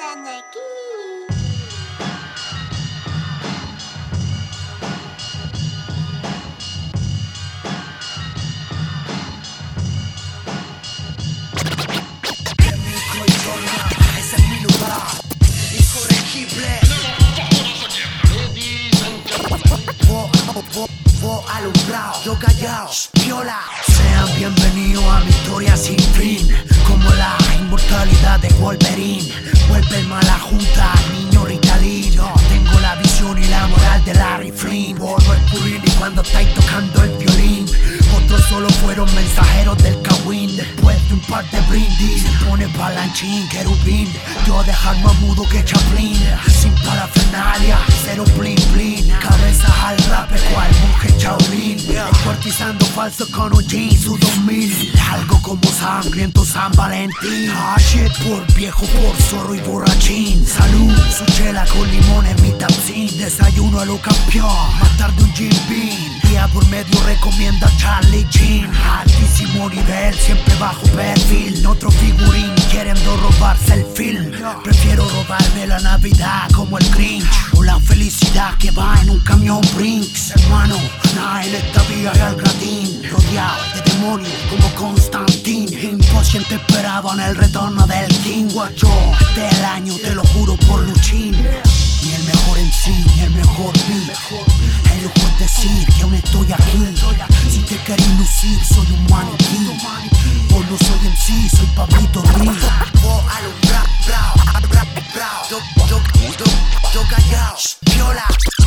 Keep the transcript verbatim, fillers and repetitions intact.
Ñequi. Ese es mi lugar, incorregible. Vos alumbrado, yo callado, viola. Sean bienvenidos a mi historia sin fin, como la inmortalidad de Wolverine. Vuelve el mala junta, niño Ritalin. Yo tengo la visión y la moral de Larry Flynn. Vuelvo el Purini cuando estáis tocando el violín. Otros solo fueron mensajeros del Kawin. Después de un par de brindis se pone palanchín, querubín. Yo dejar más mudo que Chaplin. Sin parafernalia, cero blin blin. Cabezas al rap cual monje Shaolin. Descuartizando falso con un jean, su dos mil. Algo como sangriento San Valentín. Ah shit, por viejo, por zorro y borrachín. Salud, su chela con limón en mi tapsin. Desayuno a lo campeón, más tarde un Jim Beam. Día por medio recomienda Charlie Chin. Altísimo nivel, siempre bajo perfil. Otro figurín queriendo robarse el film. Prefiero robarme la Navidad como el Grinch, o la felicidad que va en un camión Brinks. Hermano, nada en esta vida es al gratín. Rodeado de demonios como Constantin. Inconsciente esperaban el retorno del King. Guacho, del año te lo juro por Luchín. Ni el mejor en sí, ni el mejor beat. El lujo es decir que aún estoy aquí. Si te querés lucir, soy un maniquí. Vos no soy M C, soy Pablito Ruiz. Vos alumbrado, bravo, bravo, bravo. Yo, yo, yo, yo callao, viola.